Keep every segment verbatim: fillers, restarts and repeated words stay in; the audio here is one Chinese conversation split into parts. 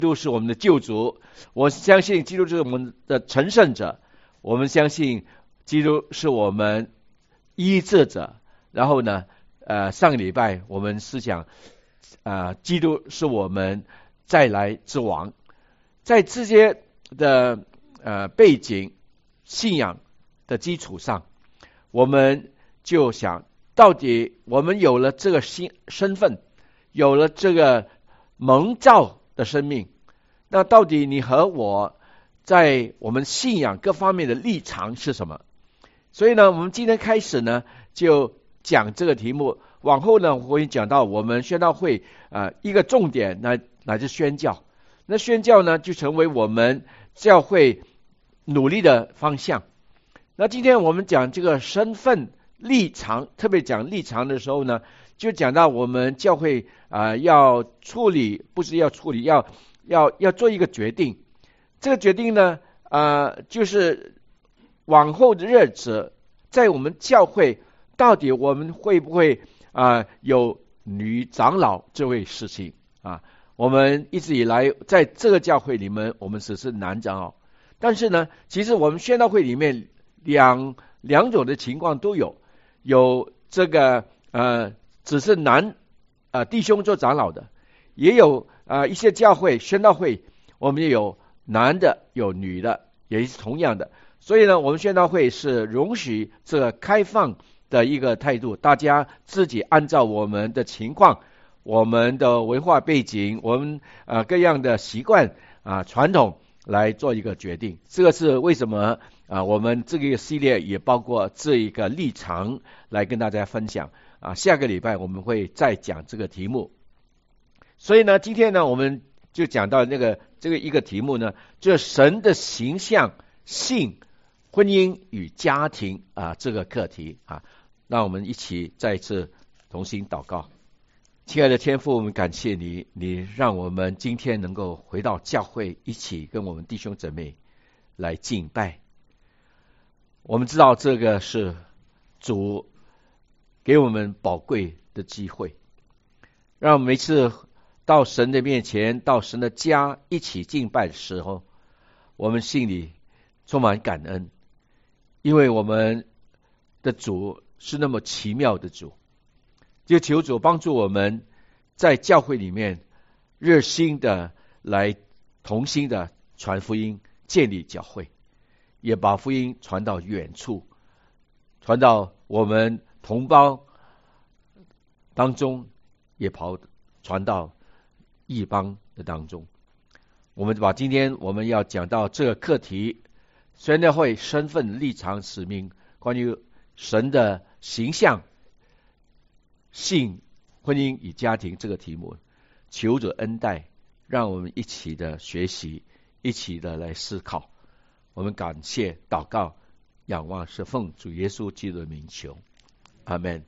基督是我们的救主，我相信基督是我们的成圣者，我们相信基督是我们医治者。然后呢，呃，上个礼拜我们思想，呃，基督是我们再来之王。在这些的呃背景、信仰的基础上，我们就想，到底我们有了这个新身份，有了这个蒙召的生命，那到底你和我在我们信仰各方面的立场是什么？所以呢，我们今天开始呢，就讲这个题目。往后呢，我会讲到我们宣道会啊、呃、一个重点，那乃是宣教。那宣教呢，就成为我们教会努力的方向。那今天我们讲这个身份立场，特别讲立场的时候呢，就讲到我们教会啊、呃、要处理，不是要处理，要要要做一个决定。这个决定呢，啊、呃，就是往后的日子，在我们教会到底我们会不会啊、呃、有女长老这位事情啊？我们一直以来在这个教会里面，我们只是男长老，但是呢，其实我们宣道会里面两两种的情况都有，有这个呃只是男呃弟兄做长老的，也有呃一些教会宣道会，我们也有男的有女的，也是同样的。所以呢，我们宣道会是容许这个开放的一个态度，大家自己按照我们的情况、我们的文化背景、我们呃各样的习惯啊传统来做一个决定。这个是为什么啊？我们这个系列也包括这一个立场来跟大家分享啊。下个礼拜我们会再讲这个题目。所以呢，今天呢，我们就讲到那个这个一个题目呢，就是神的形象、性、婚姻与家庭啊这个课题啊。让我们一起再一次同心祷告。亲爱的天父，我们感谢你，你让我们今天能够回到教会，一起跟我们弟兄姊妹来敬拜。我们知道这个是主给我们宝贵的机会，让我们每次到神的面前，到神的家一起敬拜的时候，我们心里充满感恩，因为我们的主是那么奇妙的主。就求主帮助我们在教会里面热心的来同心的传福音，建立教会，也把福音传到远处，传到我们同胞当中，也跑传到异邦的当中。我们把今天我们要讲到这个课题，宣教会身份、立场、使命，关于神的形象、性、婚姻与家庭这个题目，求主恩待，让我们一起的学习，一起的来思考。我们感谢、祷告、仰望，是奉主耶稣基督的名求，阿们。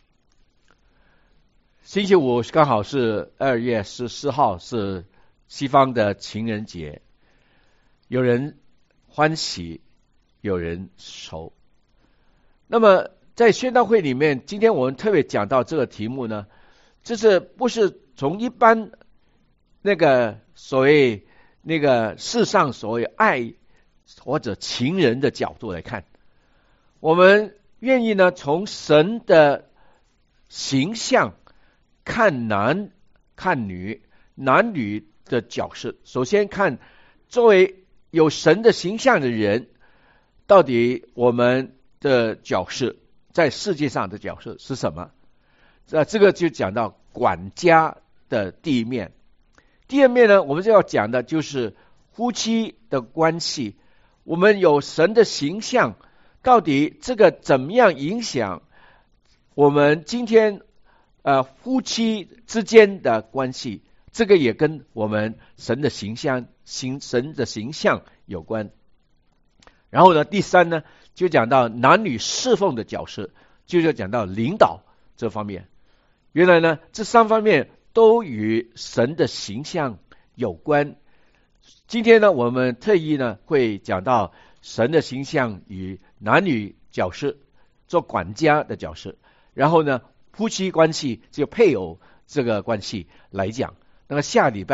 星期五刚好是二月十四号，是西方的情人节，有人欢喜，有人愁。那么在宣道会里面，今天我们特别讲到这个题目呢，就是不是从一般那个所谓那个世上所谓爱或者情人的角度来看，我们愿意呢从神的形象看男看女，男女的角色。首先看作为有神的形象的人，到底我们的角色在世界上的角色是什么？这这个就讲到管家的第一面。第二面呢，我们就要讲的就是夫妻的关系。我们有神的形象，到底这个怎么样影响我们今天呃夫妻之间的关系？这个也跟我们神的形象、形神的形象有关。然后呢，第三呢，就讲到男女侍奉的角色，就是讲到领导这方面。原来呢，这三方面都与神的形象有关。今天呢，我们特意呢会讲到神的形象与男女角色，做管家的角色。然后呢，夫妻关系就配偶这个关系来讲。那么下礼拜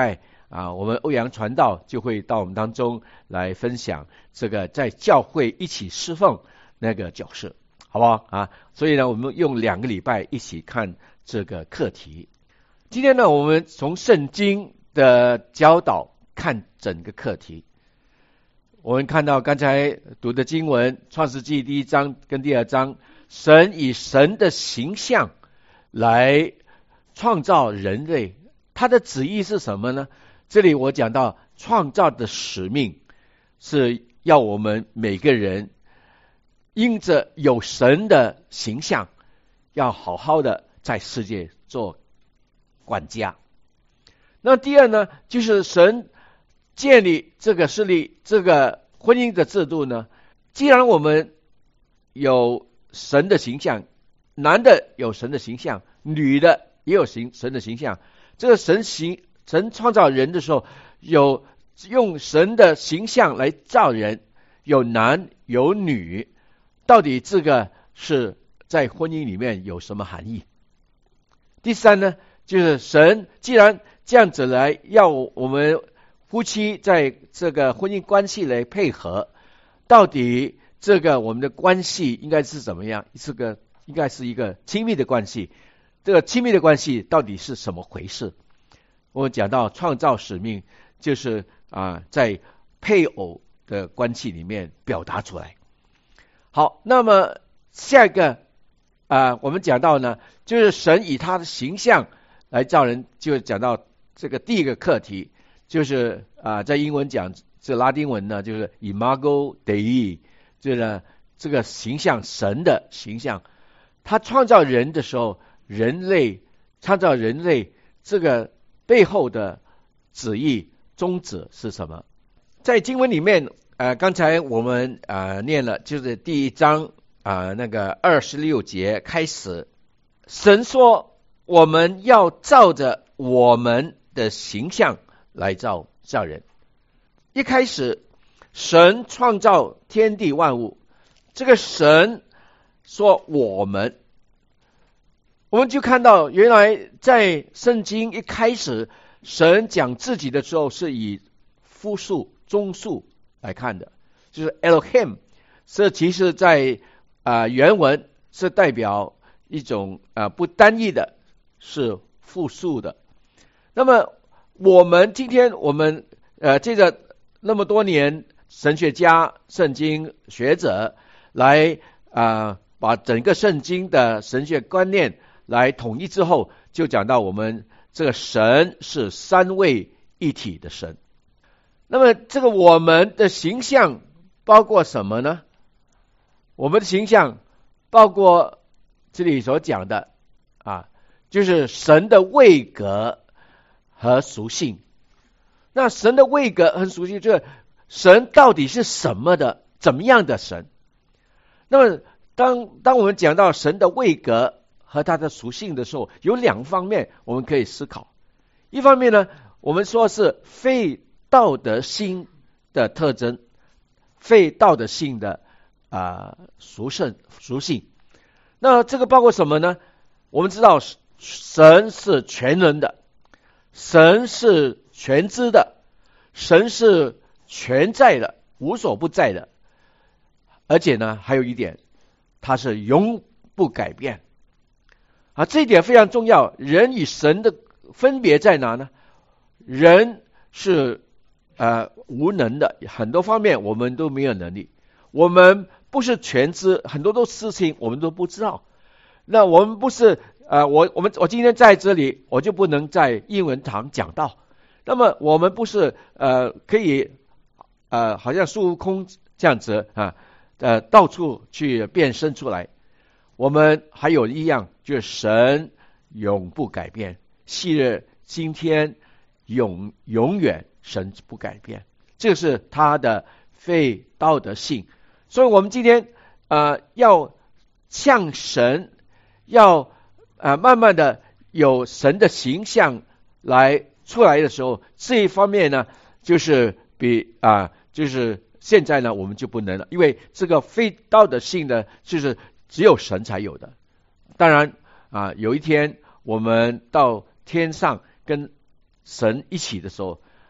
啊，我们欧阳传道就会到我们当中来分享这个在教会一起侍奉那个角色，好不好啊？所以呢，我们用两个礼拜一起看这个课题。今天呢，我们从圣经的教导看整个课题。我们看到刚才读的经文，创世纪第一章跟第二章，神以神的形象来创造人类，他的旨意是什么呢？这里我讲到创造的使命是要我们每个人因着有神的形象，要好好的在世界做管家。那第二呢，就是神建立这个势力，这个婚姻的制度呢，既然我们有神的形象，男的有神的形象，女的也有形神的形象，这个神形神创造人的时候，有用神的形象来造人，有男有女，到底这个是在婚姻里面有什么含义？第三呢，就是神既然这样子来要我们夫妻在这个婚姻关系来配合，到底这个我们的关系应该是怎么样？这个应该是一个亲密的关系，这个亲密的关系到底是什么回事？我讲到创造使命，就是啊，在配偶的关系里面表达出来。好，那么下一个啊，我们讲到呢，就是神以他的形象来造人，就讲到这个第一个课题，就是啊，在英文讲这拉丁文呢，就是 imago Dei， 就是这个形象，神的形象。他创造人的时候，人类创造人类这个背后的旨意宗旨是什么？在经文里面，呃，刚才我们呃念了，就是第一章啊、呃、那个二十六节开始，神说我们要照着我们的形象来造造人。一开始，神创造天地万物，这个神说我们。我们就看到，原来在圣经一开始，神讲自己的时候是以复数、中数来看的，就是 Elohim， 这其实在啊、呃、原文是代表一种啊、呃、不单一的，是复数的。那么我们今天我们呃借着那么多年神学家、圣经学者来啊、呃、把整个圣经的神学观念来统一之后，就讲到我们这个神是三位一体的神。那么这个我们的形象包括什么呢？我们的形象包括这里所讲的啊，就是神的位格和属性。那神的位格和属性，就是神到底是什么的，怎么样的神？那么当当我们讲到神的位格和它的属性的时候，有两方面我们可以思考。一方面呢，我们说是非道德性的特征，非道德性的啊、呃、属性属性。那这个包括什么呢？我们知道神是全能的，神是全知的，神是全在的，无所不在的。而且呢，还有一点，它是永不改变。啊，这一点非常重要。人与神的分别在哪呢？人是呃无能的，很多方面我们都没有能力。我们不是全知，很多的事情我们都不知道。那我们不是呃我我们我今天在这里，我就不能在英文堂讲道。那么我们不是呃可以呃好像孙悟空这样子啊呃到处去变身出来。我们还有一样，就是神永不改变，昔日今天永永远神不改变，这是他的非道德性。所以我们今天呃要向神，要呃慢慢的有神的形象来出来的时候，这一方面呢，就是比啊、呃、就是现在呢我们就不能了，因为这个非道德性的就是只有神才有的。当然啊、呃，有一天我们到天上跟神一起的时候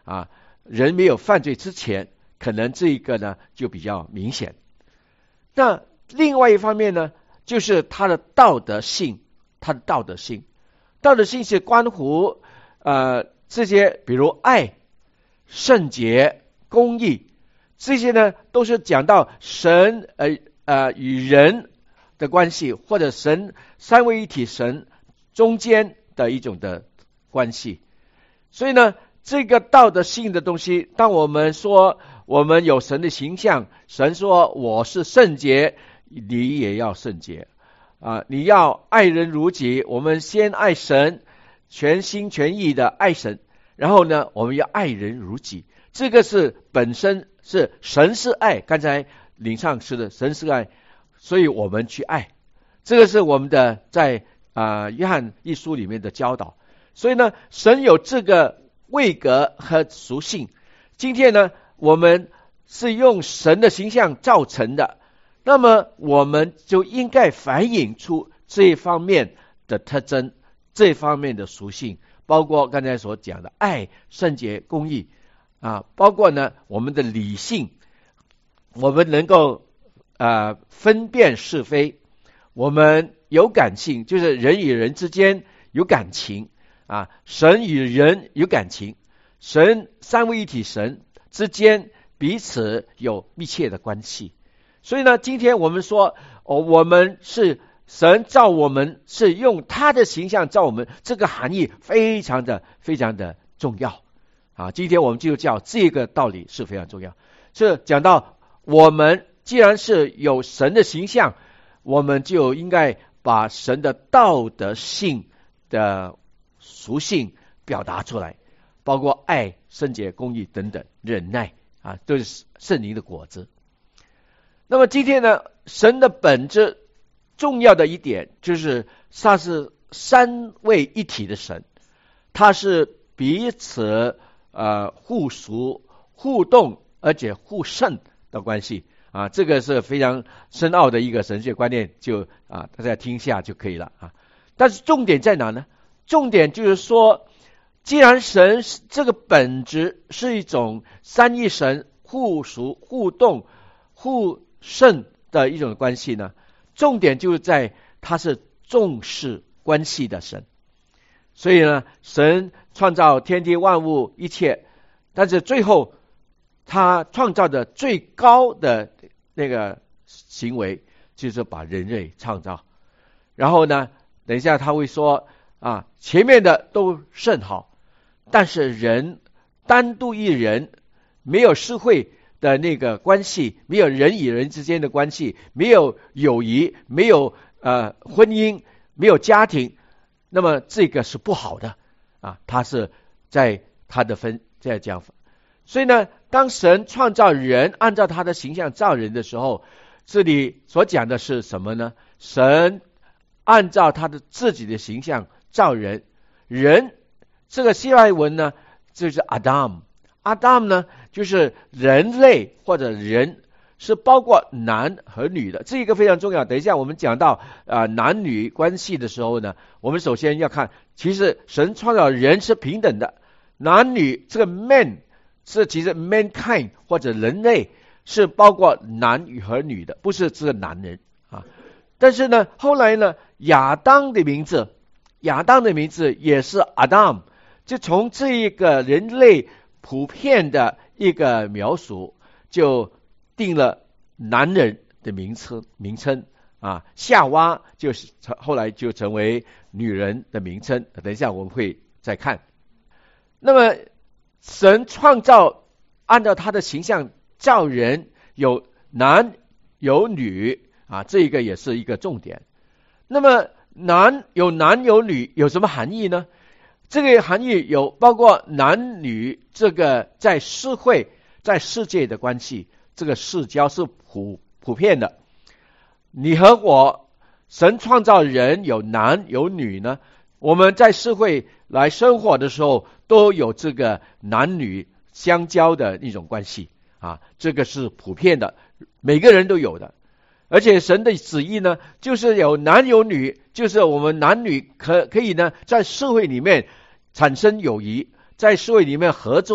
啊，人没有犯罪之前，可能这一个呢就比较明显。那另外一方面呢，就是他的道德性，他的道德性，道德性是关乎呃这些，比如爱、圣洁、公义，这些呢都是讲到神呃呃与人的关系，或者神三位一体神中间的一种的关系。所以呢，这个道德性的东西，当我们说我们有神的形象，神说我是圣洁，你也要圣洁啊！你要爱人如己，我们先爱神，全心全意的爱神，然后呢，我们要爱人如己。这个是本身是神是爱，刚才领唱诗的神是爱，所以我们去爱。这个是我们的在啊、呃、约翰一书里面的教导。所以呢，神有这个位格和属性。今天呢，我们是用神的形象造成的，那么我们就应该反映出这一方面的特征，这方面的属性，包括刚才所讲的爱、圣洁、公义啊，包括呢我们的理性，我们能够呃分辨是非，我们有感性，就是人与人之间有感情啊，神与人有感情，神三位一体神之间彼此有密切的关系。所以呢，今天我们说哦，我们是神造我们，是用他的形象造我们，这个含义非常的非常的重要啊！今天我们基督教这个道理是非常重要，是讲到我们既然是有神的形象，我们就应该把神的道德性的属性表达出来，包括爱、圣洁、公义等等，忍耐啊，都是圣灵的果子。那么今天呢，神的本质重要的一点就是他是三位一体的神，他是彼此呃互属、互动而且互胜的关系啊，这个是非常深奥的一个神学观念，就啊大家听一下就可以了啊。但是重点在哪呢？重点就是说，既然神这个本质是一种三一神互属、互动、互胜的一种关系呢，重点就是在他是重视关系的神。所以呢，神创造天地万物一切，但是最后他创造的最高的那个行为就是把人类创造。然后呢，等一下他会说啊，前面的都甚好，但是人单独一人，没有社会的那个关系，没有人与人之间的关系，没有友谊，没有呃婚姻，没有家庭，那么这个是不好的啊。他是在他的分在讲，所以呢，当神创造人，按照他的形象造人的时候，这里所讲的是什么呢？神按照他的自己的形象造人，人这个希腊文呢就是 Adam。Adam 呢，就是人类或者人，是包括男和女的，这个非常重要。等一下我们讲到啊、呃、男女关系的时候呢，我们首先要看，其实神创造人是平等的，男女这个 man 是其实 mankind 或者人类是包括男与和女的，不是这个男人啊。但是呢，后来呢，亚当的名字，亚当的名字也是 Adam， 就从这一个人类普遍的一个描述，就定了男人的名称名称啊，夏娃就是后来就成为女人的名称。等一下我们会再看。那么神创造按照他的形象造人，有男有女啊，这一个也是一个重点。那么男有男有女有什么含义呢？这个含义有包括男女这个在社会在世界的关系，这个世交是普普遍的。你和我，神创造人有男有女呢，我们在社会来生活的时候都有这个男女相交的一种关系啊，这个是普遍的，每个人都有的。而且神的旨意呢，就是有男有女，就是我们男女可可以呢在社会里面产生友谊，在社会里面合作，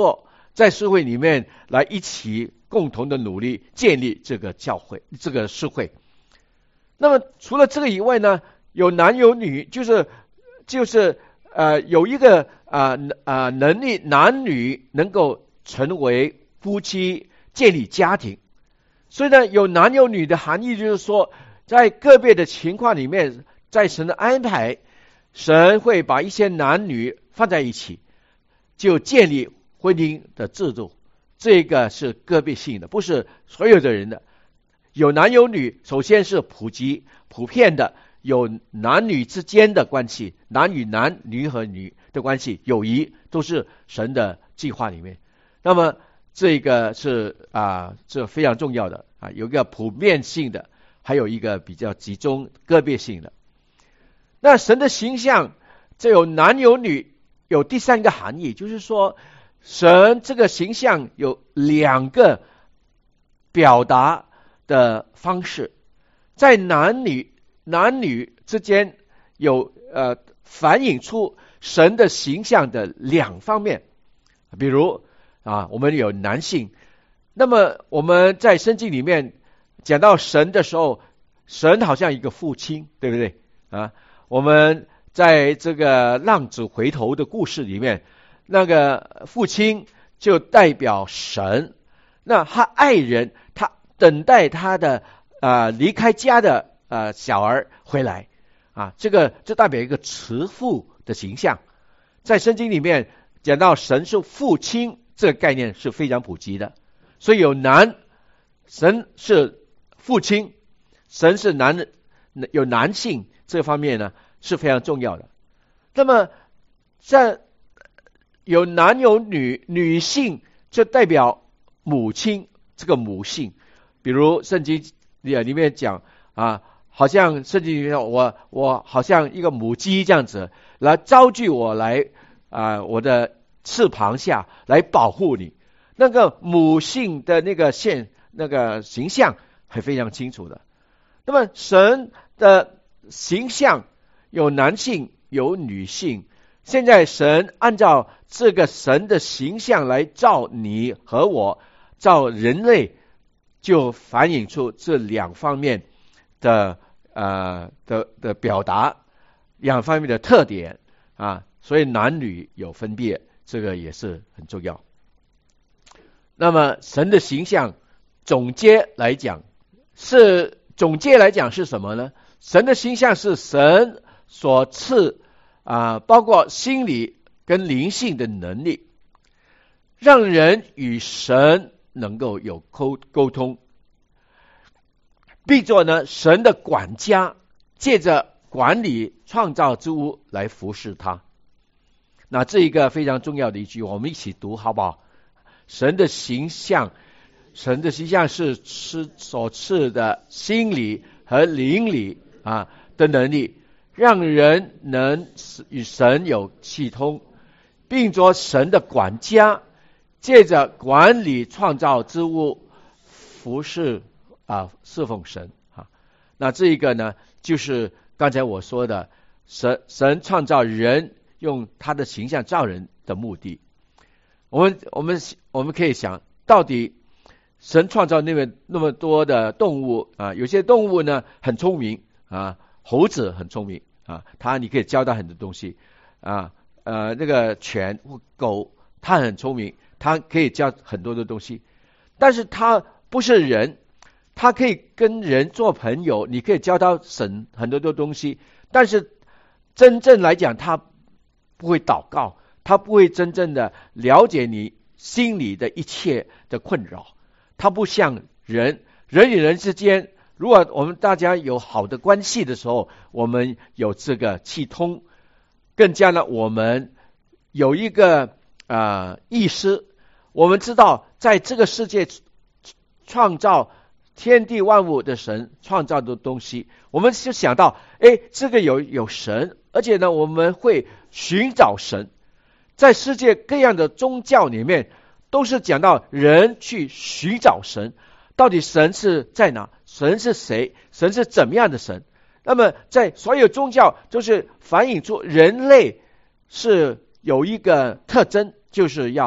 在社会里面来一起共同的努力建立这个教会，这个社会。那么除了这个以外呢，有男有女，就是就是呃有一个啊啊、呃、能力，男女能够成为夫妻，建立家庭。所以呢，有男有女的含义就是说，在个别的情况里面，在神的安排，神会把一些男女放在一起，就建立婚姻的制度。这个是个别性的，不是所有的人的。有男有女，首先是普及普遍的，有男女之间的关系，男与男，女和女的关系，友谊都是神的计划里面。那么这个是啊，这非常重要的啊，有一个普遍性的，还有一个比较集中个别性的。那神的形象，这有男有女，有第三个含义，就是说神这个形象有两个表达的方式，在男女男女之间有呃反映出神的形象的两方面。比如啊，我们有男性，那么我们在圣经里面讲到神的时候，神好像一个父亲，对不对啊？我们在这个浪子回头的故事里面，那个父亲就代表神，那他爱人，他等待他的啊、呃、离开家的呃小儿回来啊，这个这代表一个慈父的形象。在圣经里面讲到神是父亲，这个概念是非常普及的。所以有男，神是父亲，神是男人，有男性这方面呢是非常重要的。那么在有男有女，女性就代表母亲，这个母性。比如圣经里面讲啊，好像圣经里面我我好像一个母鸡这样子来招聚我来啊，我的翅膀下来保护你。那个母性的那个现那个形象还非常清楚的。那么神的形象有男性有女性，现在神按照这个神的形象来造你和我，造人类，就反映出这两方面的呃的的表达，两方面的特点啊，所以男女有分别，这个也是很重要。那么神的形象总结来讲是总结来讲是什么呢？神的形象是神所赐啊、呃，包括心理跟灵性的能力，让人与神能够有沟沟通，并做呢神的管家，借着管理创造之物来服侍他。那这一个非常重要的一句，我们一起读好不好？神的形象，神的形象是赐所赐的心理和灵里啊的能力，让人能与神有契通，并做神的管家，借着管理创造之物，服侍啊侍奉神啊。那这一个呢，就是刚才我说的，神神创造人，用他的形象造人的目的。我们我们我们可以想，到底神创造那么那么多的动物啊，有些动物呢很聪明啊，猴子很聪明啊，它你可以教它很多东西啊，呃那个犬或狗它很聪明，它可以教很多的东西，但是它不是人，它可以跟人做朋友，你可以教它神很多的东西，但是真正来讲，它不会祷告，他不会真正的了解你心里的一切的困扰。他不像人，人与人之间，如果我们大家有好的关系的时候，我们有这个契通，更加呢我们有一个啊、呃、意识，我们知道在这个世界创造天地万物的神创造的东西，我们就想到哎，这个有有神，而且呢我们会寻找神。在世界各样的宗教里面，都是讲到人去寻找神，到底神是在哪？神是谁？神是怎么样的神？那么在所有宗教都是反映出人类是有一个特征，就是要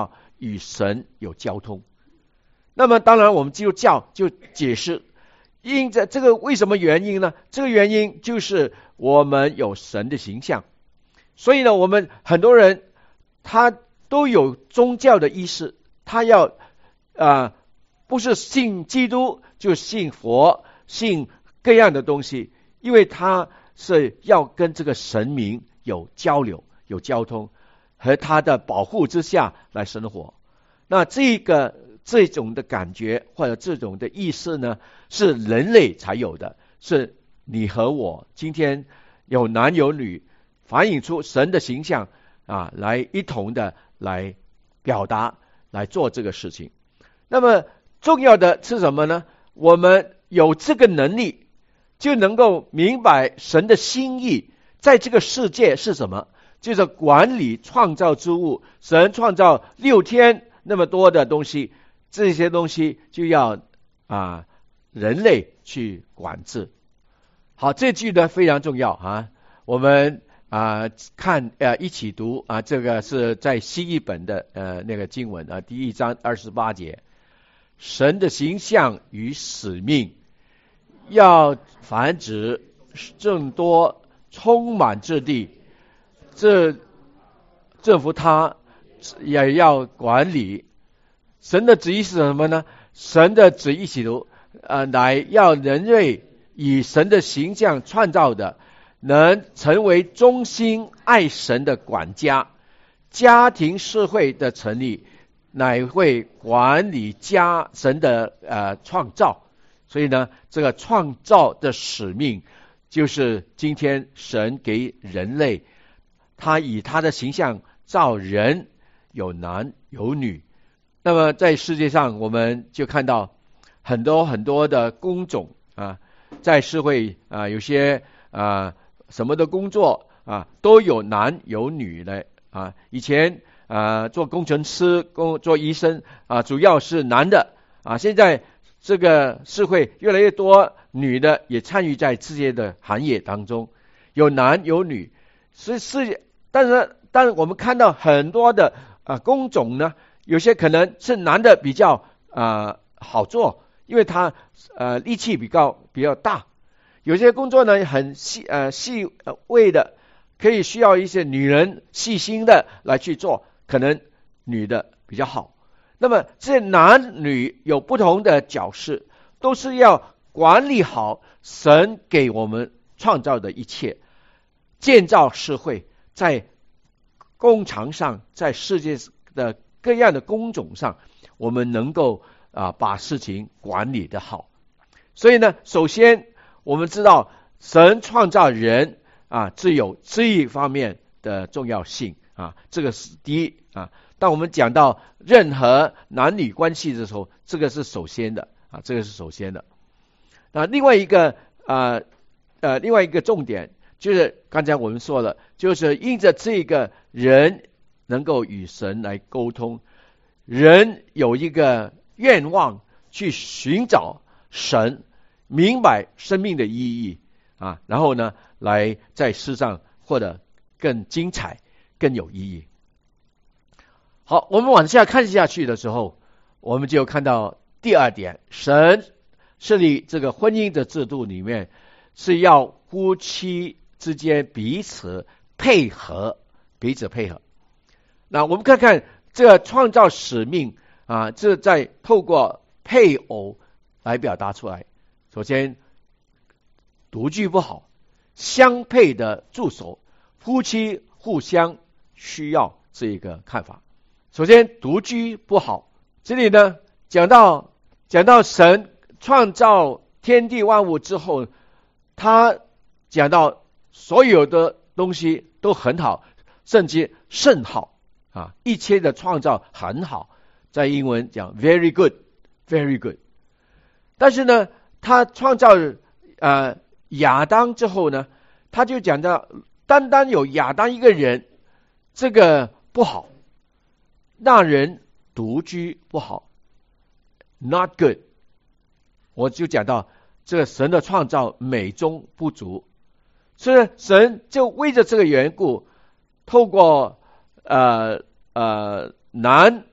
与神有交通。那么当然我们基督教就解释，因着这个为什么原因呢？这个原因就是我们有神的形象，所以呢我们很多人他都有宗教的意识，他要啊、呃、不是信基督就信佛，信各样的东西，因为他是要跟这个神明有交流有交通，和他的保护之下来生活。那这个这种的感觉或者这种的意识呢，是人类才有的，是你和我今天有男有女，反映出神的形象啊，来一同的来表达来做这个事情。那么重要的是什么呢？我们有这个能力就能够明白神的心意，在这个世界是什么，就是管理创造之物。神创造六天那么多的东西，这些东西就要啊人类去管制。好，这句呢非常重要啊，我们啊看呃一起读啊，这个是在新译本的呃那个经文啊，第一章二十八节，神的形象与使命，要繁殖众多，充满这地，这政府他也要管理。神的旨意是什么呢？神的旨意一起读呃，乃要人类以神的形象创造的，能成为忠心爱神的管家。家庭社会的成立乃会管理家神的呃创造。所以呢，这个创造的使命就是今天神给人类，他以他的形象造人，有男有女。那么在世界上我们就看到很多很多的工种啊，在社会啊有些啊什么的工作啊都有男有女的啊。以前啊做工程师、工做医生啊主要是男的啊，现在这个社会越来越多女的也参与在这些的行业当中，有男有女。是是，但是但是我们看到很多的啊工种呢，有些可能是男的比较啊、呃、好做，因为他呃力气比较比较大。有些工作呢很细呃细微的，可以需要一些女人细心的来去做，可能女的比较好。那么这男女有不同的角色，都是要管理好神给我们创造的一切，建造社会，在工厂上，在世界的各样的工种上，我们能够啊把事情管理得好。所以呢，首先我们知道神创造人啊，只有这一方面的重要性啊，这个是第一啊。当我们讲到任何男女关系的时候，这个是首先的啊，这个是首先的。那另外一个啊呃另外一个重点就是刚才我们说了，就是因着这个人能够与神来沟通，人有一个愿望去寻找神，明白生命的意义啊，然后呢来在世上获得更精彩更有意义。好，我们往下看下去的时候，我们就看到第二点，神设立这个婚姻的制度里面是要夫妻之间彼此配合，彼此配合。那我们看看这个创造使命啊，这在透过配偶来表达出来。首先，独居不好，相配的助手，夫妻互相需要这一个看法。首先，独居不好，这里呢讲到讲到神创造天地万物之后，他讲到所有的东西都很好，甚至甚好啊，一切的创造很好，在英文讲 very good very good。 但是呢他创造呃亚当之后呢，他就讲到单单有亚当一个人，这个不好，让人独居不好 not good。 我就讲到这个神的创造美中不足，所以神就为着这个缘故，透过呃呃男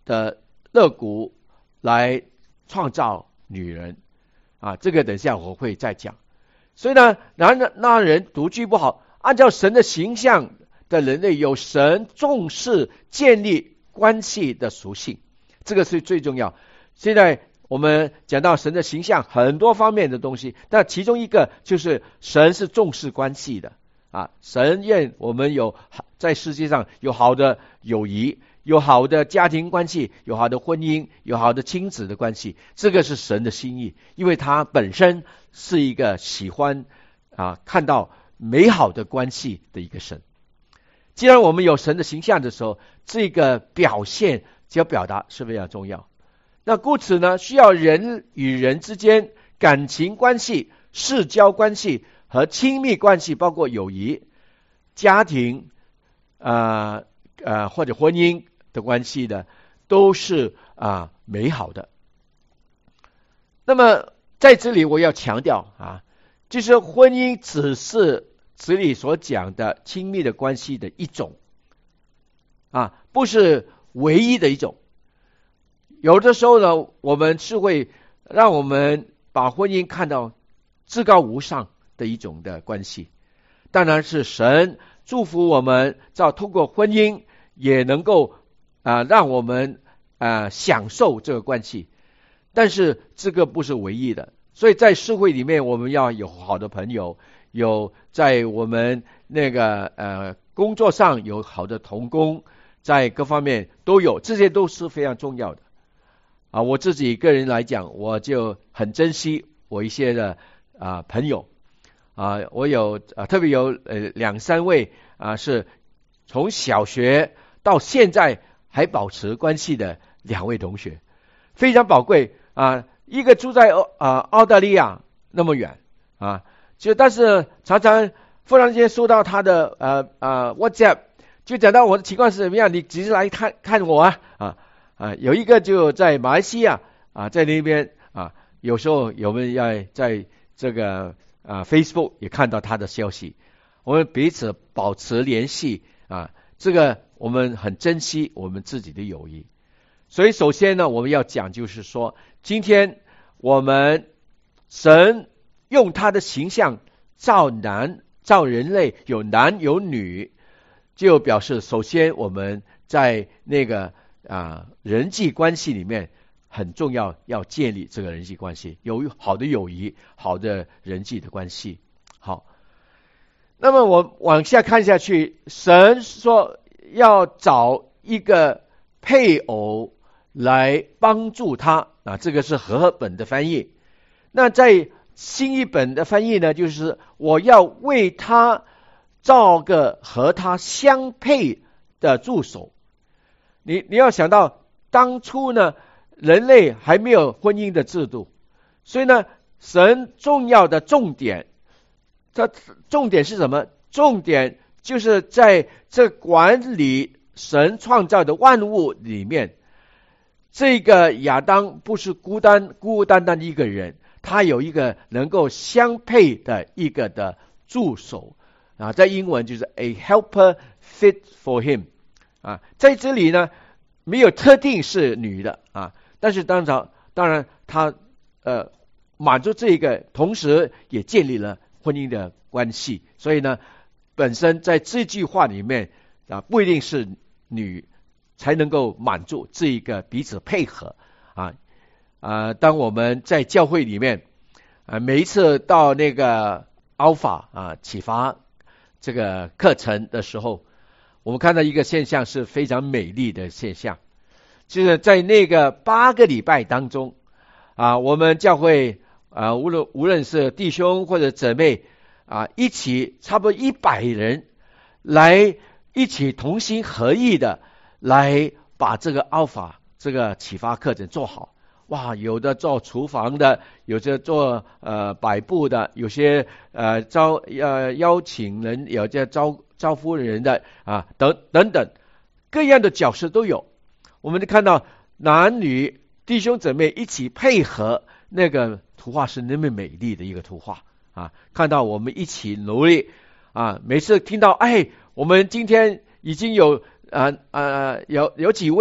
的肋骨来创造女人啊，这个等一下我会再讲。所以呢，男人那人独居不好，按照神的形象的人类有神重视建立关系的属性，这个是最重要。现在我们讲到神的形象很多方面的东西，但其中一个就是神是重视关系的啊，神愿我们有在世界上有好的友谊，有好的家庭关系，有好的婚姻，有好的亲子的关系，这个是神的心意，因为他本身是一个喜欢啊看到美好的关系的一个神。既然我们有神的形象的时候，这个表现就要表达是非常重要。那故此呢，需要人与人之间感情关系、世交关系和亲密关系，包括友谊、家庭啊呃, 呃或者婚姻的关系的，都是啊美好的。那么在这里我要强调啊，就是婚姻只是这里所讲的亲密的关系的一种啊，不是唯一的一种。有的时候呢，我们是会让我们把婚姻看到至高无上的一种的关系，当然是神祝福我们，要通过婚姻也能够啊、呃、让我们啊、呃、享受这个关系，但是这个不是唯一的。所以在社会里面，我们要有好的朋友，有在我们那个呃工作上有好的同工，在各方面都有，这些都是非常重要的啊。我自己个人来讲，我就很珍惜我一些的啊朋友啊，我有啊特别有呃两三位啊是从小学到现在还保持关系的两位同学，非常宝贵啊。一个住在啊澳大利亚那么远啊，就但是常常忽然间收到他的呃呃 WhatsApp， 就讲到我的情况是怎么样，你只是来看看我啊啊啊！有一个就在马来西亚啊，在那边啊，有时候我们要在这个啊 Facebook 也看到他的消息，我们彼此保持联系啊，这个我们很珍惜我们自己的友谊。所以首先呢，我们要讲就是说，今天我们神用他的形象造男造人类，有男有女，就表示首先我们在那个啊人际关系里面很重要，要建立这个人际关系，有好的友谊，好的人际的关系。好，那么我往下看下去，神说要找一个配偶来帮助他啊，这个是和本的翻译。那在新译本的翻译呢，就是我要为他造个和他相配的助手。你你要想到当初呢，人类还没有婚姻的制度，所以呢，神重要的重点，这重点是什么？重点就是在这管理神创造的万物里面，这个亚当不是孤单孤孤单单的一个人，他有一个能够相配的一个的助手啊，在英文就是 a helper fit for him 啊，在这里呢没有特定是女的啊，但是当然当然他呃满足这一个，同时也建立了婚姻的关系，所以呢本身在这句话里面啊不一定是女才能够满足这一个彼此配合啊啊！当我们在教会里面啊，每一次到那个 Alpha 啊启发这个课程的时候，我们看到一个现象是非常美丽的现象，就是在那个八个礼拜当中啊，我们教会啊，无论无论是弟兄或者姊妹啊，一起差不多一百人来一起同心合意的来把这个 Alpha 这个启发课程做好。哇，有的做厨房的，有的做呃摆布的，有些呃招呃邀请人，有些招招呼人的啊，等等等各样的角色都有。我们就看到男女弟兄姊妹一起配合，那个图画是那么美丽的一个图画啊！看到我们一起努力啊，每次听到哎，我们今天已经有啊啊有有几位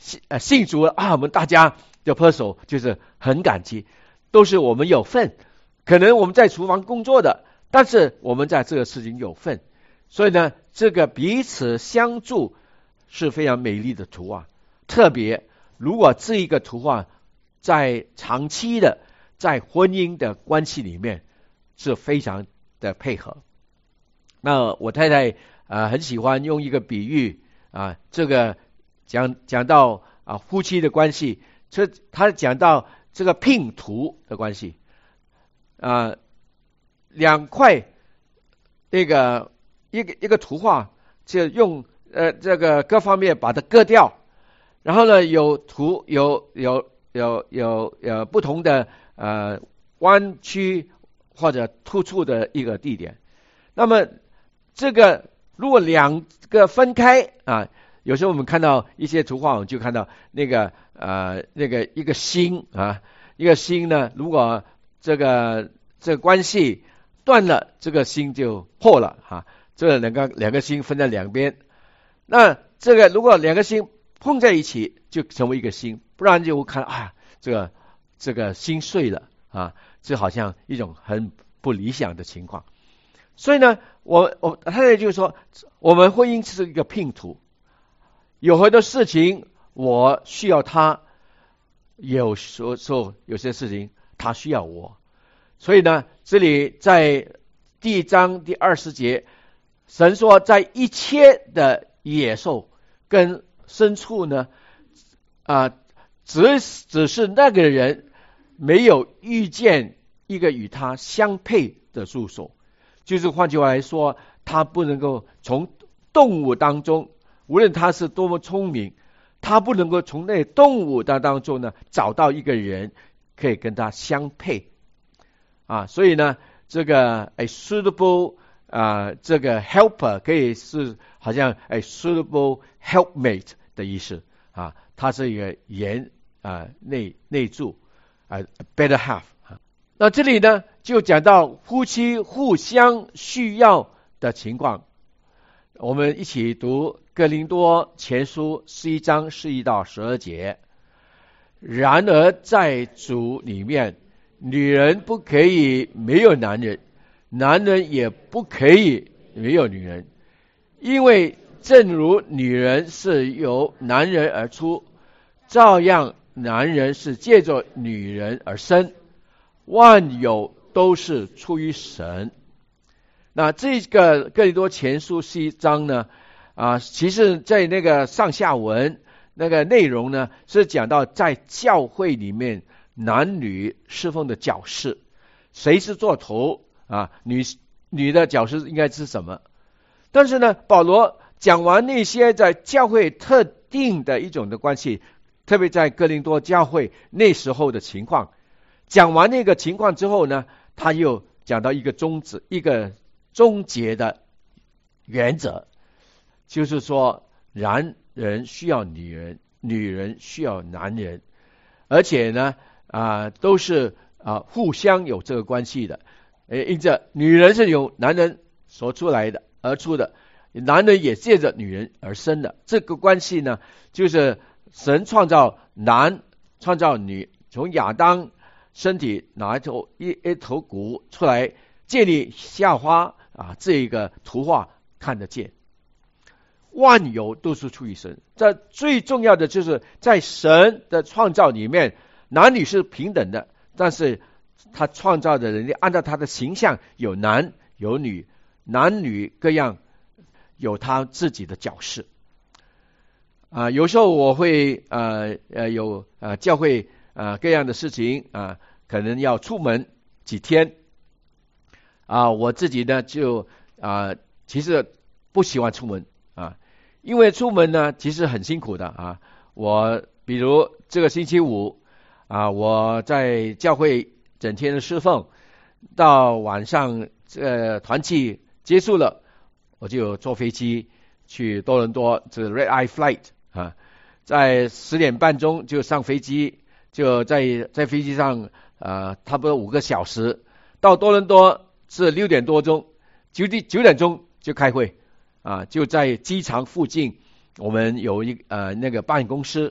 信呃信主啊，我们大家的拍手就是很感激，都是我们有份。可能我们在厨房工作的，但是我们在这个事情有份，所以呢，这个彼此相助是非常美丽的图画。特别如果这一个图画在长期的在婚姻的关系里面是非常的配合。那我太太啊、呃、很喜欢用一个比喻啊，这个讲讲到啊夫妻的关系，这他讲到这个拼图的关系啊，两块那个一个一个图画，就用呃这个各方面把它割掉，然后呢有图有有有有有不同的呃弯曲或者突出的一个地点。那么这个如果两个分开啊，有时候我们看到一些图画，我们就看到那个呃那个一个心啊，一个心呢，如果这个这个关系断了，这个心就破了哈、啊。这个两个两个心分在两边，那这个如果两个心碰在一起，就成为一个心，不然就看啊，这个这个心碎了啊，这好像一种很不理想的情况。所以呢，我我太太就说，我们婚姻是一个拼图，有很多事情我需要他，有时候有些事情他需要我。所以呢，这里在第一章第二十节，神说，在一切的野兽跟牲畜呢，啊、呃，只只是那个人没有遇见一个与他相配的助手。就是换句话来说，他不能够从动物当中，无论他是多么聪明，他不能够从那动物的当中呢找到一个人可以跟他相配啊。所以呢，这个 a suitable 啊，这个 helper 可以是好像 a suitable helpmate 的意思啊，它是一个言啊内内助啊 better half。那这里呢，就讲到夫妻互相需要的情况。我们一起读哥林多前书十一章十一到十二节。然而在主里面，女人不可以没有男人，男人也不可以没有女人，因为正如女人是由男人而出，照样男人是借着女人而生。万有都是出于神。那这个哥林多前书十一章呢，啊，其实在那个上下文那个内容呢，是讲到在教会里面男女侍奉的角色，谁是做头啊？女女的角色应该是什么？但是呢，保罗讲完那些在教会特定的一种的关系，特别在哥林多教会那时候的情况。讲完那个情况之后呢，他又讲到一个终止，一个终结的原则，就是说，男人需要女人，女人需要男人，而且呢，啊、呃，都是啊、呃、互相有这个关系的。诶，因着女人是由男人所出来的而出的，男人也借着女人而生的。这个关系呢，就是神创造男，创造女，从亚当身体拿一头一一头骨出来，建立夏花啊，这一个图画看得见。万有都是出于神，这最重要的就是在神的创造里面，男女是平等的，但是他创造的人按照他的形象，有男有女，男女各样有他自己的角色。啊、呃，有时候我会呃呃有呃教会啊、呃，各样的事情啊、呃，可能要出门几天啊、呃，我自己呢就啊、呃，其实不喜欢出门啊，因为出门呢其实很辛苦的啊。我比如这个星期五啊，我在教会整天的侍奉，到晚上这个团契结束了，我就坐飞机去多伦多，这 Red Eye Flight 啊，在十点半钟就上飞机。就在在飞机上，呃，差不多五个小时，到多伦多是六点多钟，九点九点钟就开会，啊，就在机场附近，我们有一呃那个办公室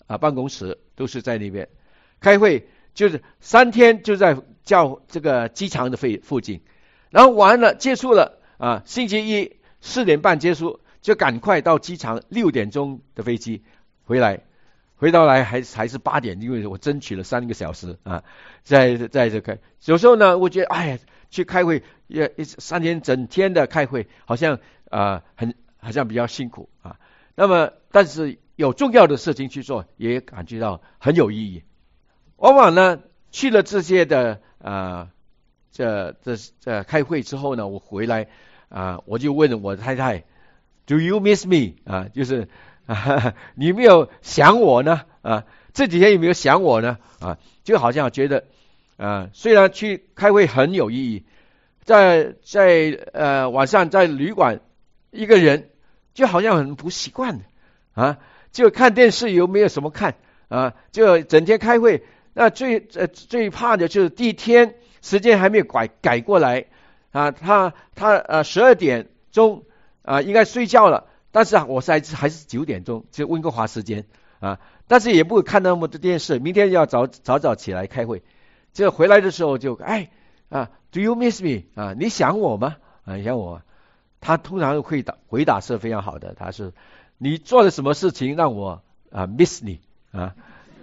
啊办公室都是在那边开会，就是三天就在教这个机场的附近，然后完了结束了啊，星期一四点半结束，就赶快到机场，六点钟的飞机回来。回到来还还是八点，因为我争取了三个小时啊，在在这开。有时候呢，我觉得哎呀，去开会也三天整天的开会，好像啊、呃、很好像比较辛苦啊。那么，但是有重要的事情去做，也感觉到很有意义。往往呢，去了这些的啊、呃、这这这开会之后呢，我回来啊、呃，我就问我太太 ，Do you miss me？ 啊，就是。啊，你有没有想我呢？啊，这几天有没有想我呢？啊，就好像觉得，啊，虽然去开会很有意义，在在呃晚上在旅馆一个人，就好像很不习惯的啊，就看电视有没有什么看啊，就整天开会。那最呃最怕的就是第一天时间还没有改改过来啊，他他呃十二点钟啊应该睡觉了。但是啊，我是还是还是九点钟，就温哥华时间啊，但是也不会看那么多电视。明天要早早早起来开会，就回来的时候就哎啊 ，Do you miss me？ 啊，你想我吗？啊，你想我吗？他通常会答回答是非常好的，他是你做了什么事情让我啊 miss 你啊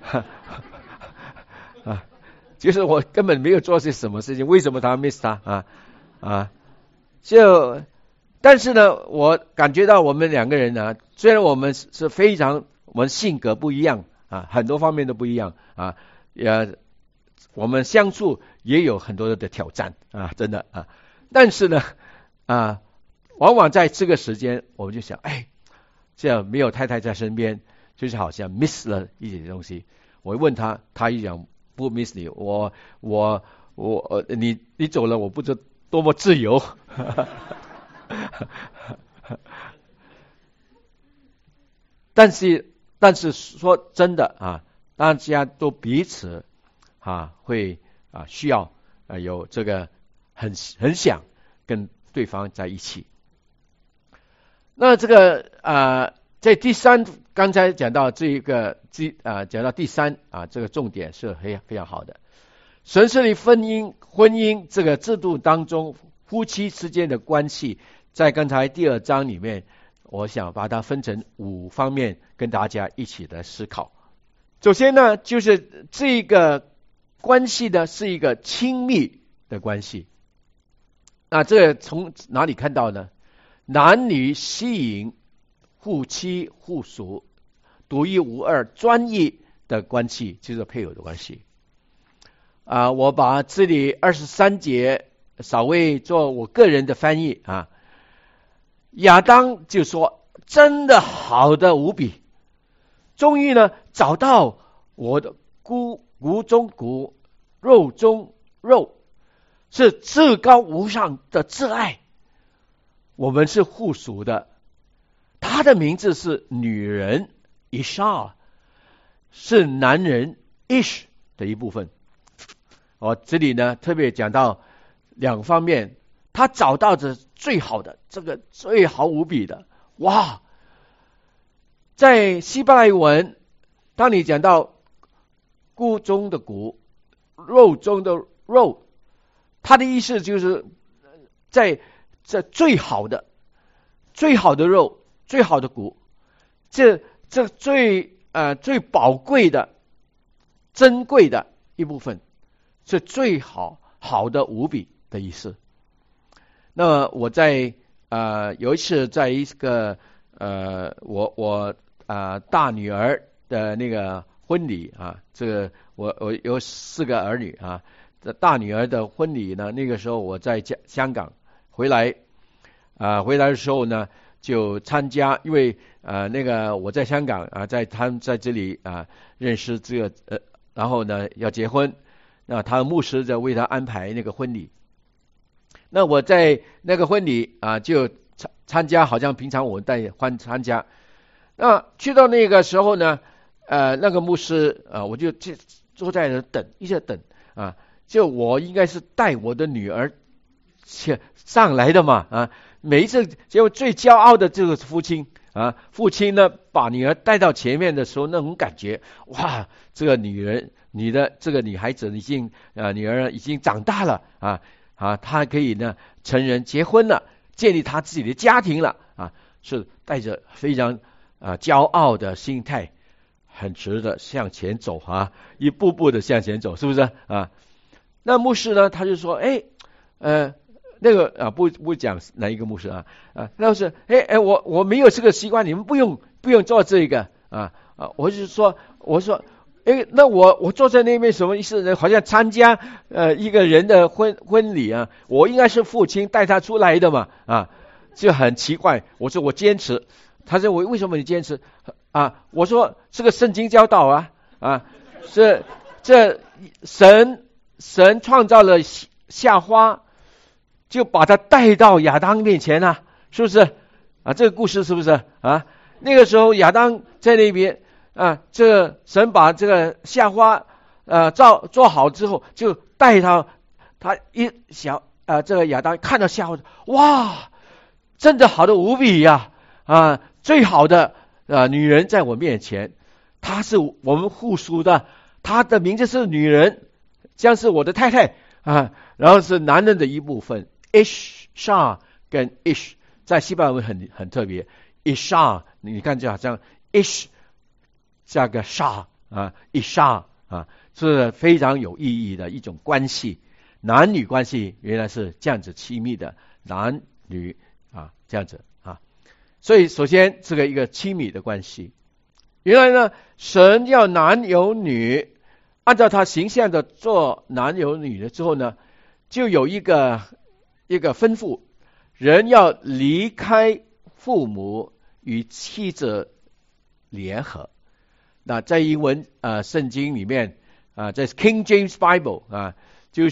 啊，就是我根本没有做些什么事情，为什么他 miss 他啊啊？就。但是呢，我感觉到我们两个人呢，虽然我们是非常，我们性格不一样啊，很多方面都不一样啊，也我们相处也有很多的挑战啊，真的啊。但是呢，啊，往往在这个时间，我们就想，哎，这样没有太太在身边，就是好像 miss 了一些东西。我问他，他一讲不 miss 你，我我我你你走了，我不知多么自由。但是，但是说真的啊，大家都彼此啊会啊需要啊有这个很很想跟对方在一起。那这个啊，在第三，刚才讲到这一个第啊讲到第三啊，这个重点是非常非常好的。神设立婚姻婚姻这个制度当中，夫妻之间的关系。在刚才第二章里面，我想把它分成五方面，跟大家一起来思考。首先呢，就是这个关系呢是一个亲密的关系。那这个从哪里看到呢？男女吸引、互妻互属、独一无二、专一的关系，就是配偶的关系。啊，我把这里二十三节稍微做我个人的翻译啊。亚当就说：“真的好的无比，终于呢找到我的骨骨中骨，肉中肉，是至高无上的挚爱。我们是互属的。他的名字是女人 Isha， 是男人 Ish 的一部分。我这里呢特别讲到两方面。”他找到的最好的，这个最好无比的，哇！在希伯来文，当你讲到骨中的骨，肉中的肉，它的意思就是在这最好的、最好的肉、最好的骨，这这最呃最宝贵的、珍贵的一部分，是最好好的无比的意思。那么我在呃有一次在一个呃我我啊、呃、大女儿的那个婚礼啊，这个我我有四个儿女啊，这大女儿的婚礼呢，那个时候我在香港回来啊、呃、回来的时候呢就参加，因为呃那个我在香港啊，在他们在这里啊认识这个呃，然后呢要结婚，那他牧师在为他安排那个婚礼。那我在那个婚礼啊，就参参加，好像平常我带欢参加。那去到那个时候呢，呃，那个牧师啊，我就就坐在那等，一直等啊。就我应该是带我的女儿上来的嘛啊，每一次结果最骄傲的这个父亲啊。 啊，父亲呢把女儿带到前面的时候，那种感觉，哇，这个女人，你的这个女孩子已经啊，女儿已经长大了啊啊，她可以呢成人结婚了，建立她自己的家庭了啊，是带着非常啊骄傲的心态，很直的向前走啊，一步步的向前走，是不是啊？那牧师呢，他就说，哎，呃。那个啊，不不讲哪一个牧师啊啊，那是哎哎，我我没有这个习惯，你们不用不用做这个啊啊，我就说我说哎，那我我坐在那边什么意思呢？好像参加呃一个人的婚婚礼啊，我应该是父亲带他出来的嘛啊，就很奇怪。我说我坚持，他说我为什么你坚持啊？我说这个圣经教导啊啊，是这神神创造了夏花。就把他带到亚当面前啊，是不是啊？这个故事是不是啊？那个时候亚当在那边啊，这个神把这个夏花呃造做好之后，就带他，他一小啊，这个亚当看到夏花，哇，真的好的无比呀 啊, 啊，最好的啊女人在我面前，她是我们互属的，她的名字是女人，将是我的太太啊，然后是男人的一部分。Isha 跟 Ish 在西班牙文很很特别 ，Isha 你看就好像 Ish 加个 Sha 啊 ，Isha 啊，是非常有意义的一种关系。男女关系原来是这样子亲密的，男女啊这样子啊，所以首先这个一个亲密的关系。原来呢，神要男有女，按照他形象的做男有女的之后呢，就有一个。一个吩咐，人要离开父母与妻子联合。那在英文呃圣经里面啊，在 King James Bible 啊，就是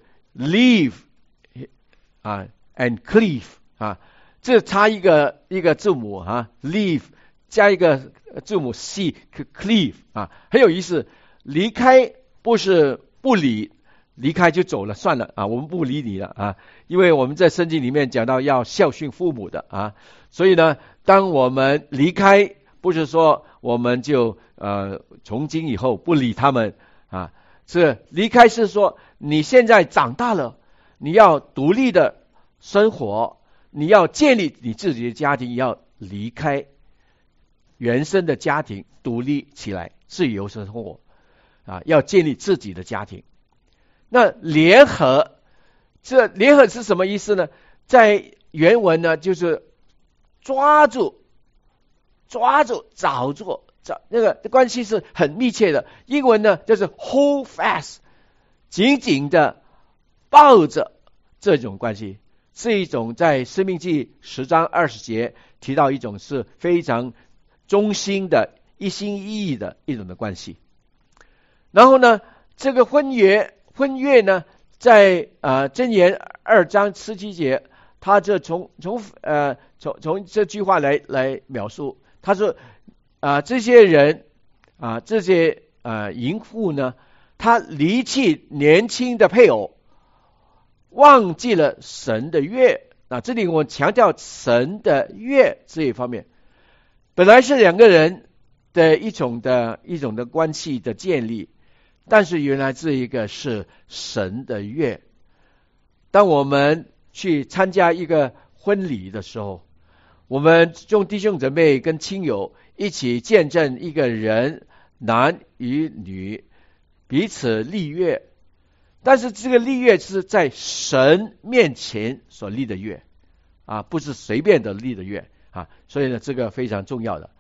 leave 啊 and cleave 啊，这差一个一个字母啊 ，leave 加一个字母 c cleave 啊，很有意思。离开不是不理。离开就走了，算了啊，我们不理你了啊，因为我们在圣经里面讲到要孝训父母的啊，所以呢，当我们离开，不是说我们就呃从今以后不理他们啊，是离开是说你现在长大了，你要独立的生活，你要建立你自己的家庭，要离开原生的家庭，独立起来，自由生活啊，要建立自己的家庭。那联合，这联合是什么意思呢？在原文呢，就是抓住、抓住、找住，找那个关系是很密切的。英文呢，就是 hold fast， 紧紧的抱着这种关系，是一种在申命记十章二十节提到一种是非常忠心的、一心一意的一种的关系。然后呢，这个婚约。婚约呢，在呃箴言二章十七节，他这从从呃从从这句话来来描述，他说啊、呃、这些人啊、呃、这些呃淫妇呢，他离弃年轻的配偶，忘记了神的约。那这里我强调神的约这一方面，本来是两个人的一种的一种的关系的建立。但是原来这一个是神的约。当我们去参加一个婚礼的时候，我们众弟兄姊妹跟亲友一起见证一个人男与女彼此立约，但是这个立约是在神面前所立的约啊，不是随便的立的约啊，所以呢，这个非常重要的。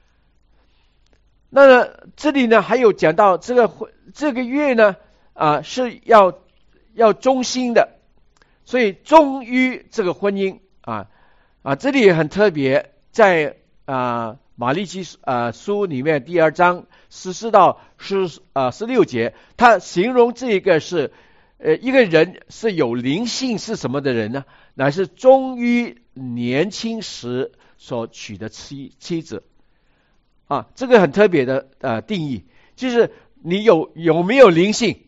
那呢，这里呢还有讲到这个这个约呢啊是要要忠心的，所以忠于这个婚姻啊啊，这里也很特别，在啊马利基啊书里面第二章十四到十啊十六节，他形容这个是呃一个人是有灵性是什么的人呢？乃是忠于年轻时所娶的妻妻子。啊，这个很特别的呃定义，就是你有有没有灵性，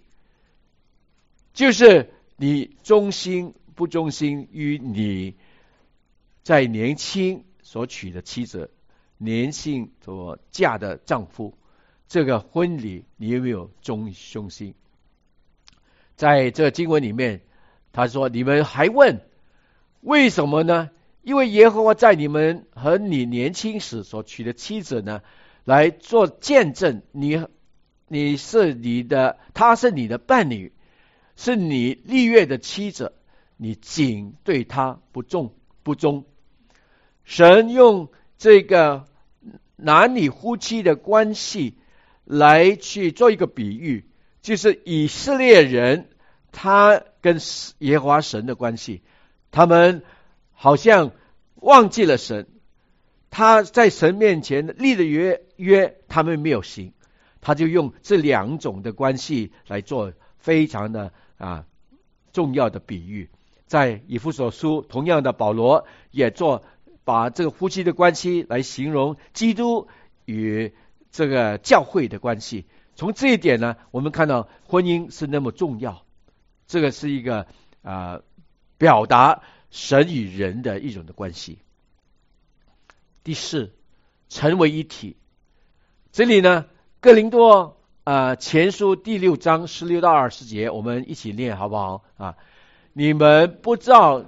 就是你忠心不忠心于你在年轻所娶的妻子年轻所嫁的丈夫，这个婚礼你有没有忠忠心？在这经文里面，他说：“你们还问为什么呢？因为耶和华在你们和你年轻时所娶的妻子呢，来做见证，你你是你的，她是你的伴侣，是你立约的妻子，你仅对她不忠不忠。神用这个男女夫妻的关系来去做一个比喻，就是以色列人他跟耶和华神的关系，他们好像忘记了神，他在神面前立的约约他们没有行，他就用这两种的关系来做非常的啊重要的比喻。在以弗所书，同样的保罗也做把这个夫妻的关系来形容基督与这个教会的关系。从这一点呢，我们看到婚姻是那么重要，这个是一个啊、呃、表达神与人的一种的关系。第四，成为一体。这里呢，哥林多啊、呃、前书第六章十六到二十节，我们一起念好不好啊？你们不知道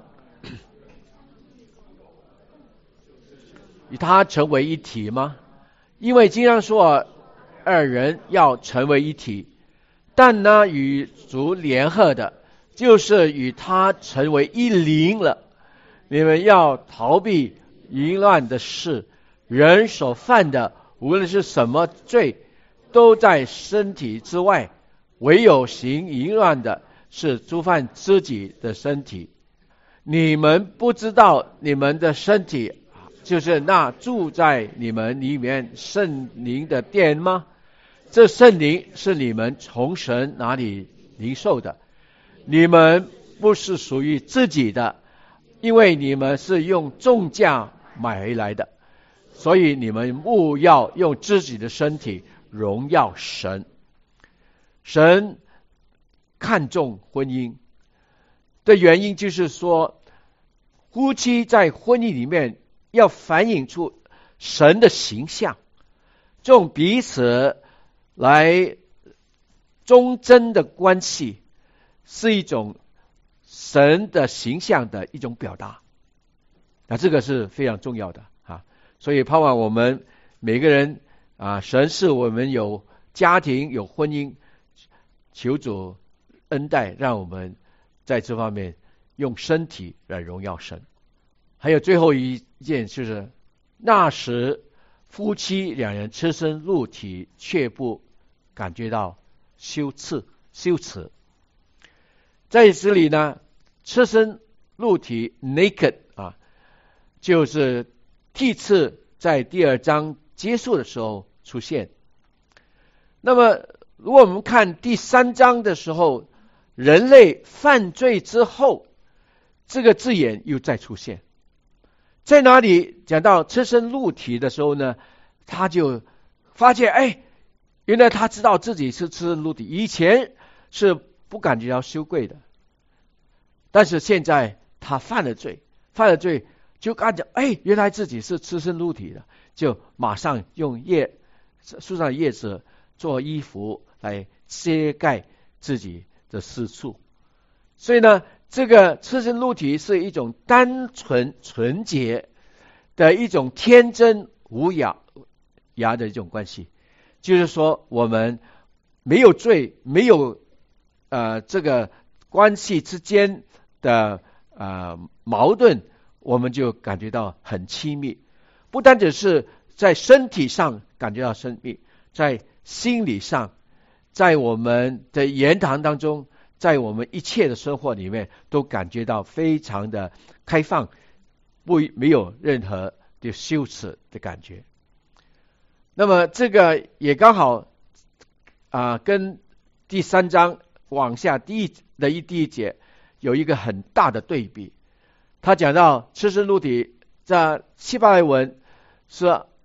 与他成为一体吗？因为经常说二人要成为一体，但呢与主联合的，就是与他成为一灵了。你们要逃避淫乱的事，人所犯的无论是什么罪，都在身体之外，唯有行淫乱的是触犯自己的身体。你们不知道你们的身体就是那住在你们里面圣灵的殿吗？这圣灵是你们从神那里领受的，你们不是属于自己的，因为你们是用重价买回来的，所以你们务要用自己的身体荣耀神。神看重婚姻的原因就是说，夫妻在婚姻里面要反映出神的形象，这种彼此来忠贞的关系是一种神的形象的一种表达，那这个是非常重要的啊。所以盼望我们每个人啊，神是我们有家庭有婚姻，求主恩待，让我们在这方面用身体来荣耀神。还有最后一件就是，那时夫妻两人赤身露体，却不感觉到羞耻羞耻。在这里呢，赤身露体 naked 啊，就是第一次在第二章结束的时候出现。那么如果我们看第三章的时候，人类犯罪之后，这个字眼又再出现。在哪里讲到赤身露体的时候呢，他就发现，哎，原来他知道自己是赤身露体，以前是不感觉到羞愧的，但是现在他犯了罪，犯了罪就感觉，哎，原来自己是赤身露体的，就马上用叶树上的叶子做衣服来遮盖自己的私处。所以呢，这个赤身露体是一种单纯纯洁的一种天真无瑕牙的一种关系，就是说我们没有罪，没有呃这个关系之间的呃矛盾，我们就感觉到很亲密。不单只是在身体上感觉到亲密，在心理上，在我们的言谈当中，在我们一切的生活里面都感觉到非常的开放，不没有任何的羞耻的感觉。那么这个也刚好啊、呃，跟第三章往下第一的一第一节有一个很大的对比。他讲到赤身露体在希伯来文是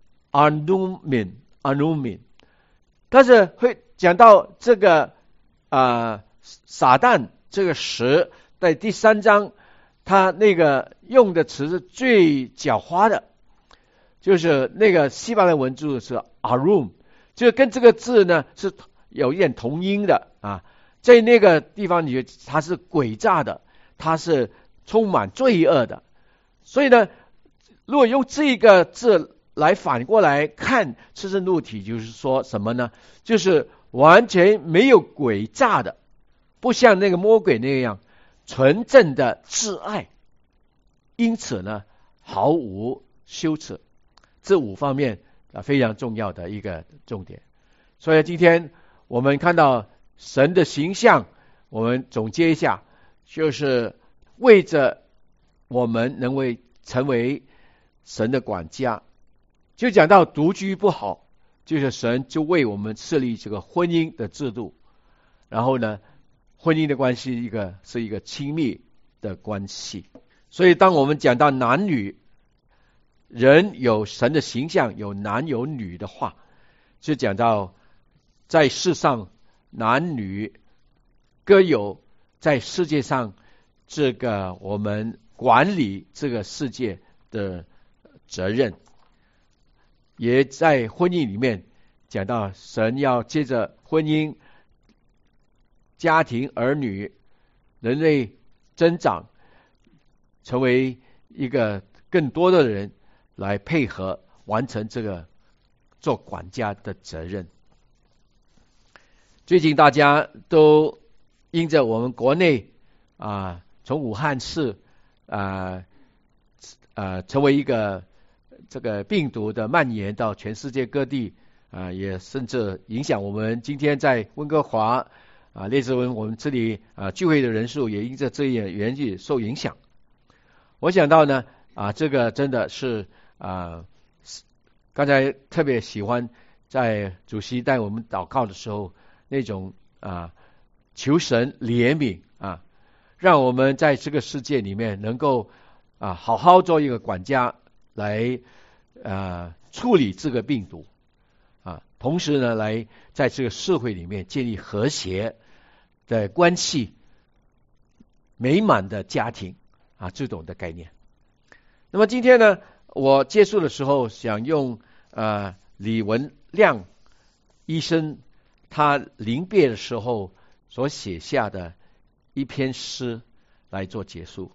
anumin anumin， 但是会讲到这个啊。呃撒旦这个词在第三章，他那个用的词是最狡猾的。 就是那个西班牙文字是 arum， 就跟这个字呢是有一点同音的啊，在那个地方你它是诡诈的，它是充满罪恶的。所以呢，如果用这个字来反过来看赤身露体，就是说什么呢？就是完全没有诡诈的，不像那个魔鬼那样纯正的挚爱，因此呢毫无羞耻。这五方面啊非常重要的一个重点。所以今天我们看到神的形象，我们总结一下，就是为着我们能为成为神的管家。就讲到独居不好，就是神就为我们设立这个婚姻的制度，然后呢婚姻的关系一个是一个亲密的关系。所以当我们讲到男女人有神的形象，有男有女的话，就讲到在世上男女各有在世界上这个我们管理这个世界的责任，也在婚姻里面讲到神要借着婚姻、家庭、儿女、人类增长，成为一个更多的人来配合完成这个做管家的责任。最近大家都因着我们国内啊，从武汉市啊啊成为一个这个病毒的蔓延到全世界各地啊，也甚至影响我们今天在温哥华啊、列治文我们这里啊聚会的人数也因着这一原因受影响。我想到呢啊，这个真的是啊，刚才特别喜欢在主席带我们祷告的时候那种啊求神怜悯啊，让我们在这个世界里面能够啊好好做一个管家来啊处理这个病毒啊，同时呢来在这个社会里面建立和谐的关系、美满的家庭啊这种的概念。那么今天呢，我结束的时候想用呃李文亮医生他临别的时候所写下的一篇诗来做结束。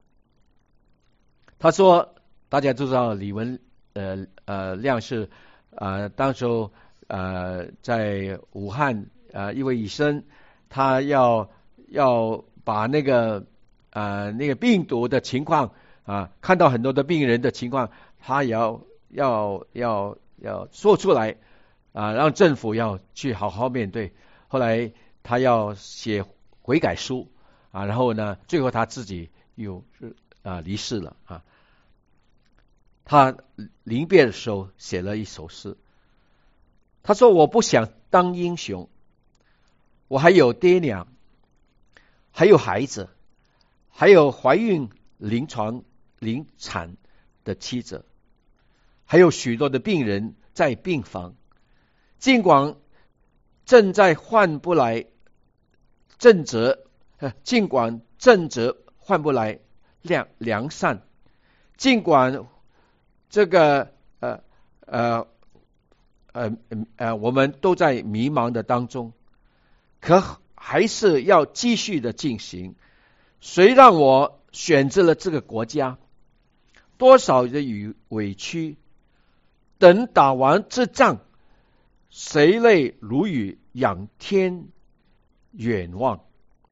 他说，大家都知道李文呃呃亮是呃当时候呃在武汉呃一位医生，他要要把那个呃那个病毒的情况啊，看到很多的病人的情况，他也要要要要说出来啊，让政府要去好好面对。后来他要写悔改书啊，然后呢，最后他自己又啊离世了啊。他临别的时候写了一首诗，他说：“我不想当英雄，我还有爹娘，还有孩子，还有怀孕、临床、临产的妻子，还有许多的病人在病房。尽管正在换不来正直，尽管正直换不来良良善，尽管这个呃呃呃呃我们都在迷茫的当中，可还是要继续的进行。谁让我选择了这个国家？多少的与委屈，等打完这仗，谁泪如雨仰天远望。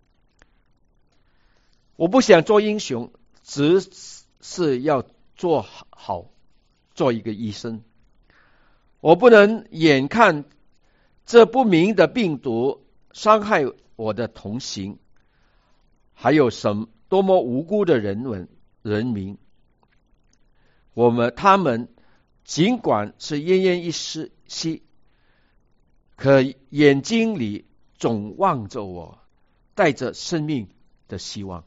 我不想做英雄，只是要做好做一个医生。我不能眼看这不明的病毒伤害我的同行，还有什么多么无辜的人文人民，我们他们尽管是奄奄一息，可眼睛里总望着我，带着生命的希望。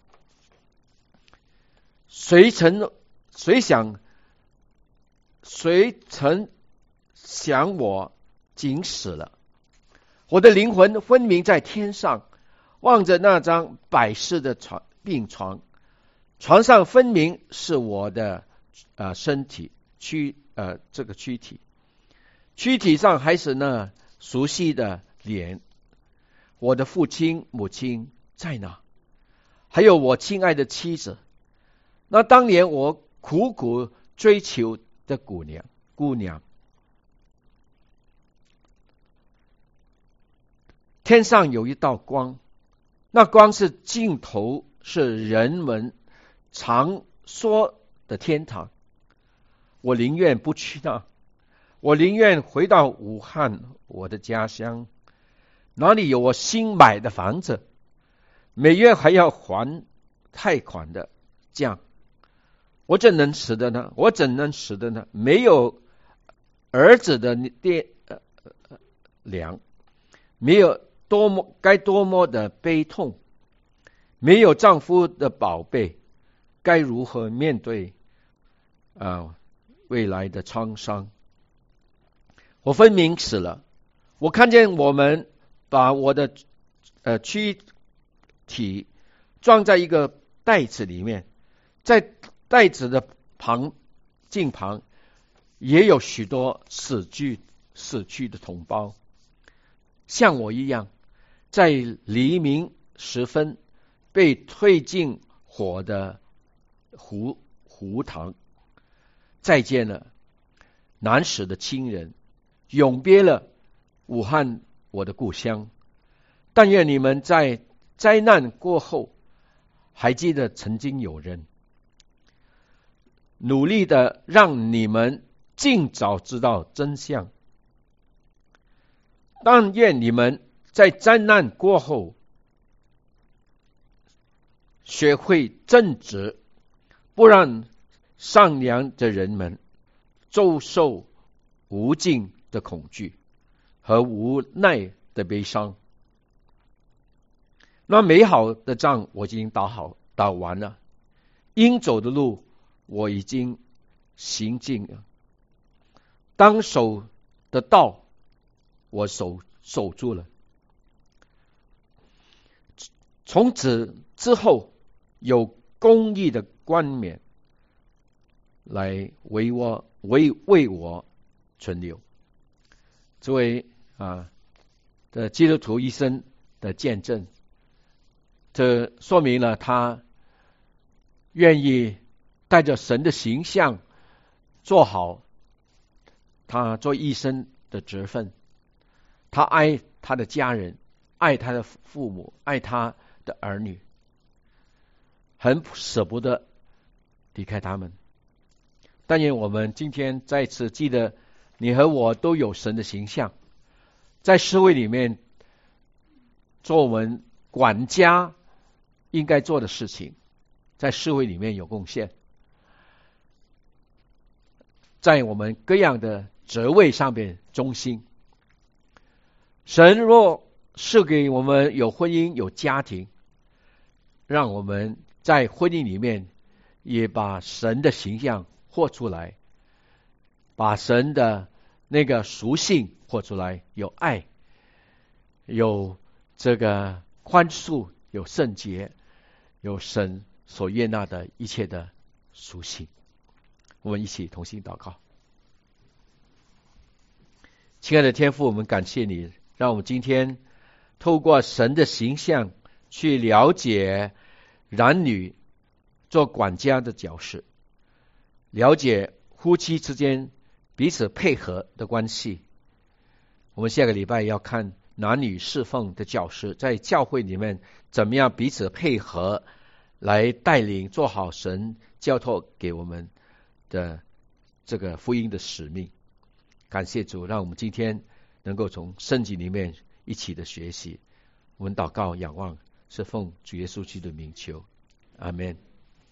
谁曾谁想谁曾想我竟死了？我的灵魂分明在天上，望着那张百世的床病床，床上分明是我的、呃、身体， 躯呃这个躯体，躯体上还是那熟悉的脸。我的父亲母亲在哪？还有我亲爱的妻子，那当年我苦苦追求的姑娘姑娘。天上有一道光，那光是尽头，是人们常说的天堂。我宁愿不去那，我宁愿回到武汉，我的家乡，哪里有我新买的房子，每月还要还贷款的账，我怎能死的呢？我怎能死的呢？没有儿子的爹呃呃粮，没有多么该多么的悲痛，没有丈夫的宝贝，该如何面对啊、呃、未来的创伤？我分明死了。我看见我们把我的呃躯体装在一个袋子里面，在袋子的旁近旁也有许多死去死去的同胞，像我一样，在黎明时分被推进火的湖湖塘，再见了难死的亲人，永别了武汉我的故乡。但愿你们在灾难过后还记得曾经有人努力的让你们尽早知道真相。但愿你们在灾难过后学会正直，不让善良的人们遭受无尽的恐惧和无奈的悲伤。那美好的仗我已经打好打完了，应走的路我已经行尽了，当守的道我守守住了。从此之后，有公义的冠冕来为我为为我存留。作为啊的基督徒一生的见证，这说明了他愿意带着神的形象做好他做医生的职分。他爱他的家人，爱他的父母，爱他的儿女，很舍不得离开他们。但愿我们今天再次记得，你和我都有神的形象，在社会里面做我们管家应该做的事情，在社会里面有贡献，在我们各样的职位上面忠心。神若是给我们有婚姻有家庭，让我们在婚姻里面也把神的形象活出来，把神的那个属性活出来，有爱，有这个宽恕，有圣洁，有神所悦纳的一切的属性。我们一起同心祷告。亲爱的天父，我们感谢你，让我们今天透过神的形象去了解男女做管家的角色，了解夫妻之间彼此配合的关系。我们下个礼拜要看男女侍奉的角色，在教会里面怎么样彼此配合，来带领做好神交托给我们的这个福音的使命。感谢主，让我们今天能够从圣经里面一起的学习。我们祷告仰望，是奉主耶稣基督的名求，阿们。